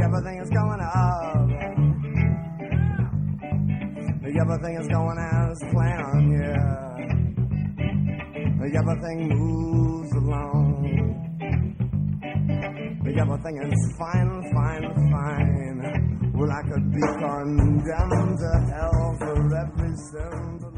Everything is going up. Everything is going as planned, yeah. Everything moves along. Everything is fine, fine, fine. Well, I could be condemned to hell for every sin.